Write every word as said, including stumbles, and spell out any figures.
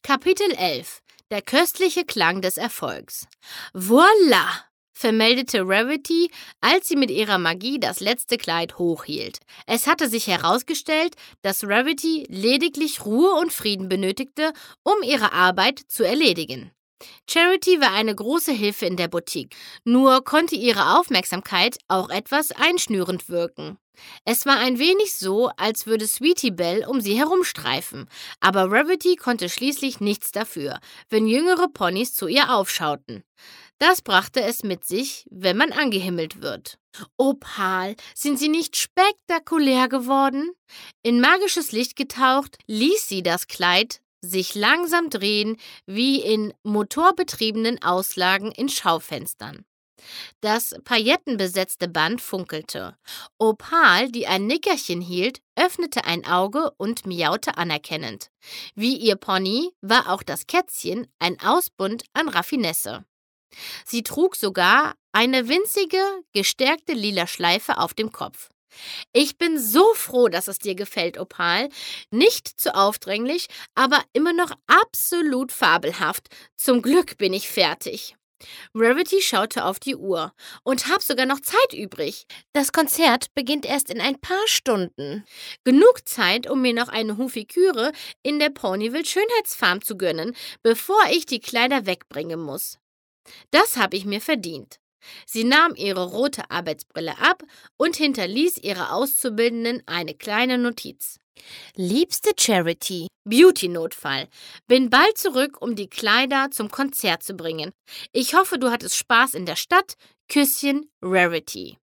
Kapitel elf. Der köstliche Klang des Erfolgs. Voila! Vermeldete Rarity, als sie mit ihrer Magie das letzte Kleid hochhielt. Es hatte sich herausgestellt, dass Rarity lediglich Ruhe und Frieden benötigte, um ihre Arbeit zu erledigen. Charity war eine große Hilfe in der Boutique, nur konnte ihre Aufmerksamkeit auch etwas einschnürend wirken. Es war ein wenig so, als würde Sweetie Belle um sie herumstreifen, aber Rarity konnte schließlich nichts dafür, wenn jüngere Ponys zu ihr aufschauten. Das brachte es mit sich, wenn man angehimmelt wird. Opal, sind Sie nicht spektakulär geworden? In magisches Licht getaucht, ließ sie das Kleid sich langsam drehen, wie in motorbetriebenen Auslagen in Schaufenstern. Das paillettenbesetzte Band funkelte. Opal, die ein Nickerchen hielt, öffnete ein Auge und miaute anerkennend. Wie ihr Pony war auch das Kätzchen ein Ausbund an Raffinesse. Sie trug sogar eine winzige, gestärkte lila Schleife auf dem Kopf. Ich bin so froh, dass es dir gefällt, Opal. Nicht zu aufdringlich, aber immer noch absolut fabelhaft. Zum Glück bin ich fertig. Rarity schaute auf die Uhr. Und hab sogar noch Zeit übrig. Das Konzert beginnt erst in ein paar Stunden. Genug Zeit, um mir noch eine Hufiküre in der Ponyville Schönheitsfarm zu gönnen, bevor ich die Kleider wegbringen muss. Das habe ich mir verdient. Sie nahm ihre rote Arbeitsbrille ab und hinterließ ihrer Auszubildenden eine kleine Notiz. Liebste Charity, Beauty-Notfall. Bin bald zurück, um die Kleider zum Konzert zu bringen. Ich hoffe, du hattest Spaß in der Stadt. Küsschen, Rarity.